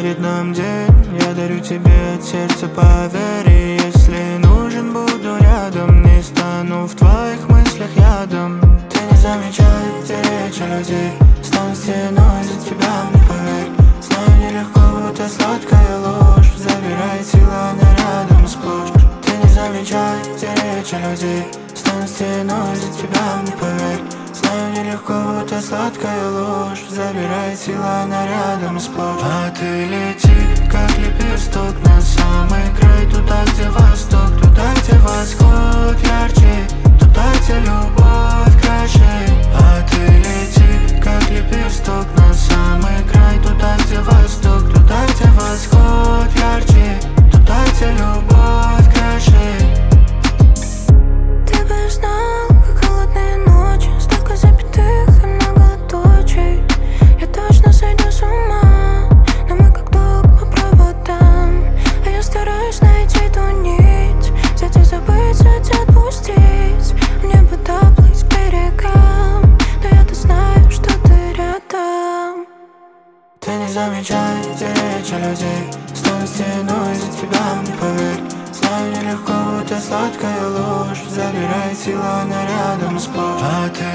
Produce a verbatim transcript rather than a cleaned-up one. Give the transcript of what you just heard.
Дарит нам день, я дарю тебе от сердца, поверь. Если нужен, буду рядом, не стану в твоих мыслях ядом. Ты не замечай эти речи людей, стану стеной за тебя, мне поверь. Знаю, нелегко, будто сладкая ложь забирает сила нарядом сплошь. Ты не замечай эти речи людей, стану стеной за тебя, мне поверь. Знаю, нелегко, будто сладкая ложь забирает сила нарядом сплошь. А ты лети, как лепесток, на самый край, туда, где восток, туда, где восход ярче, туда, где любовь краше. А ты лети, как лепесток, на самый край, туда, где восток, туда, где восход ярче, туда, где любовь краше. Ты бы знал, как холодные ночи, столько запятых и многоточий. Я точно сойду с ума, но мы как ток по проводам. А я стараюсь найти ту нить, взять и забыть, взять и отпустить. Мне бы доплыть к берегам, но я-то знаю, что ты рядом. Ты не замечай эти речи людей, стану стеной за тебя, мне поверь. Знаю, нелегко, будто сладкая ложь забирает сила нарядом сплошь. А ты